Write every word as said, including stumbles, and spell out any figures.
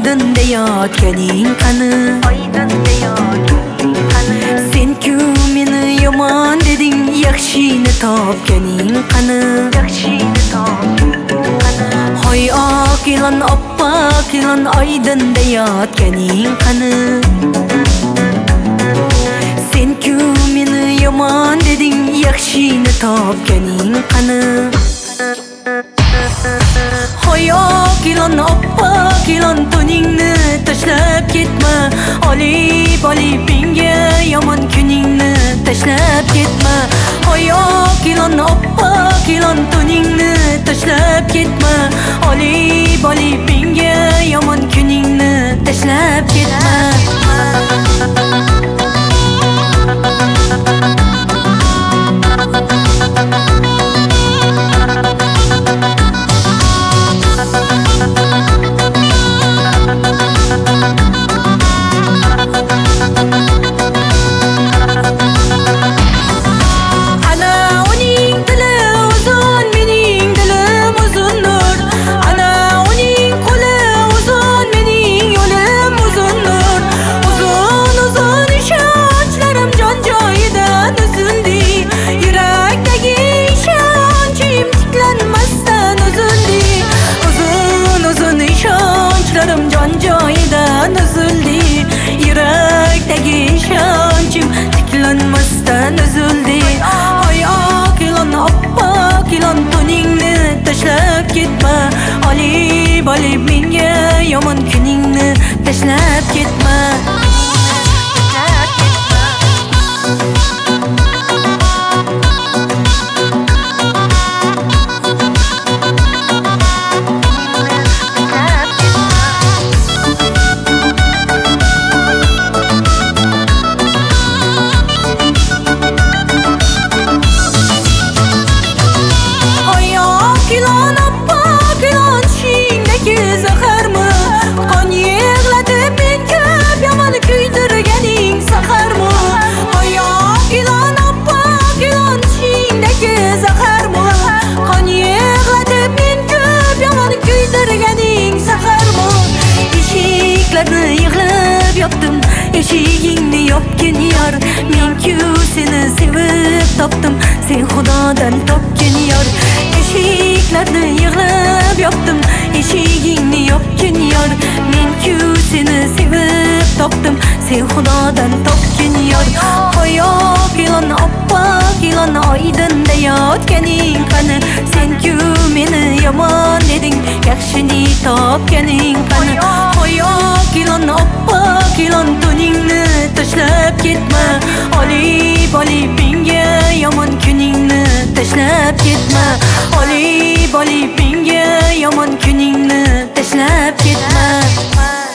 oydinda yotganing qani, oydinda yotganing qani. Sen-ku meni yomon deding, yaxshini topganing qani, yaxshini topganing qani. Hoy oq ilon, oppoq ilon, oydinda yotganing qani. Sen-ku meni yomon deding, yaxshini topganing qani. Hoy oq ilon, oppoq ilon, to'ningni tashlab ketma. Olib olib menga yomon kuningni tashlab ketma. Hoy oq ilon, oppoq ilon, to'ningni tashlab ketma. Olib olib menga yomon kuningni tashlab ketma. Jon joyidan uzildi, yurakdagi ishonchim tiklanmasdan uzildi. Hoy oq ilon, oppoq ilon, to'ningni tashlab ketma. Olib olib menga yomon kuningni tashlab ketma. Yig'lab yopdim, eshigingni yopgin yor. Men-ku seni sevib topdim, sen Xudodan topgin yor. Eshiklarni yig'lab yopdim, eshigingni yopgin yor. Men-ku seni sevib topdim, sen Xudodan topgin yor. Hoy oq ilon, oppoq ilon, oydinda yotganing qani. Sen-ku meni yomon deding, yaxshini topganing qani. Hoy oq ilon, oppoq ilon, to'ningni tashlab ketma. Olib olib menga yomon kuningni tashlab ketma. Olib olib menga yomon kuningni tashlab ketma.